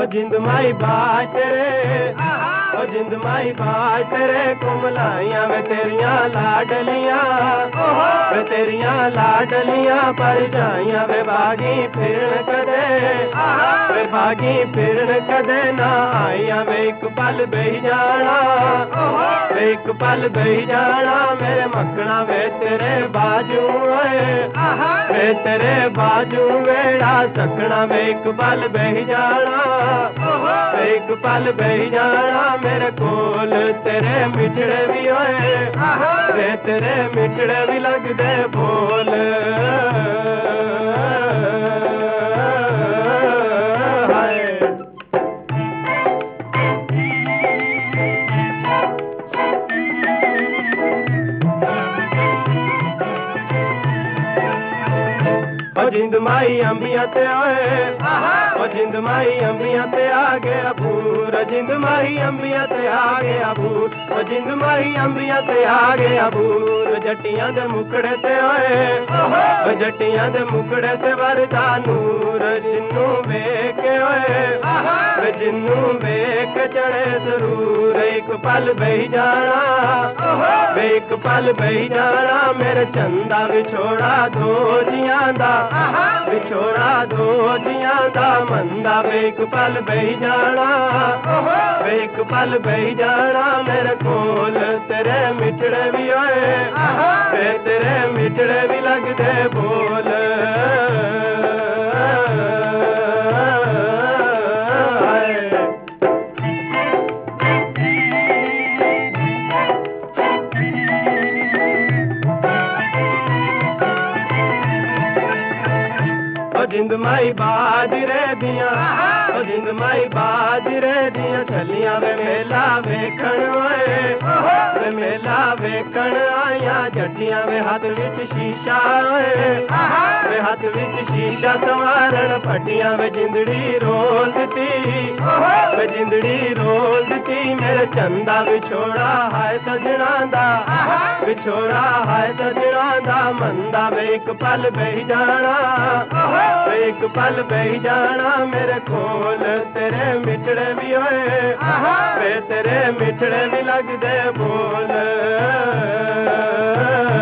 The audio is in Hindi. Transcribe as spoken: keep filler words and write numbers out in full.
जिंद माई बाज तेरे, ओ जिंद माई बाज तेरे कुमलाइया वे तेरिया लाडलियां, वे तेरिया लाडलियां पर जाइया वे बागी फिरन कदे, वे बागी फिरन कदे ना आइया वे एक पल बही जाना, वे एक पल बही जाना मेरे मखना वे तेरे बाजू वे तेरे बाजू वेड़ा सकना वे एक पल बही जाना, एक पल बही जाना मेरे कोल तेरे मिठड़े भी होए, वे तेरे मिठड़े भी लगदे बोल। जिंद माई अंबिया ते आए, ओ जिंद माई अंबिया ते आ गया बूर, जिंद माई अंबिया ते आ गया बूर, ओ जिंद माई अंबिया ते आ गया बूर। जट्टियां दे मुकड़े ते आए, ओ जट्टियां दे मुकड़े ते वरदा नूर, जिन्नू वेख ओए वे जिन्नू वेख चढ़े जरूर एक पल बही जाना, वे एक पल बही जाना मेरे चंदा विछोड़ा दो जियां दा, विछोड़ा दो जियां दा मंदा वे एक पल बही जाना, वे एक पल बही जाना मेरे कोल तेरे मिठड़े भी होए, वे तेरे मिठड़े भी लगदे बोल। जिंद माई बाजरे दिया, ओ जिंद माई बाजरे दिया चलिया वे मेला वेखण वे मेला वेखण आया जट्टियां वे हाथ विच शीशा वे हाथ विच शीशा संवारण फटियां वे जिंदड़ी रोल दी, वे जिंदड़ी रोल दी मेरे चंदा विछोड़ा हाय सजना दा, विछोड़ा हाय सजना दा मंदा वे एक पल बही जाना, एक पल बही जाना मेरे कोल तेरे मिठड़े भी होए, वे तेरे मिठड़े भी लगदे बोल।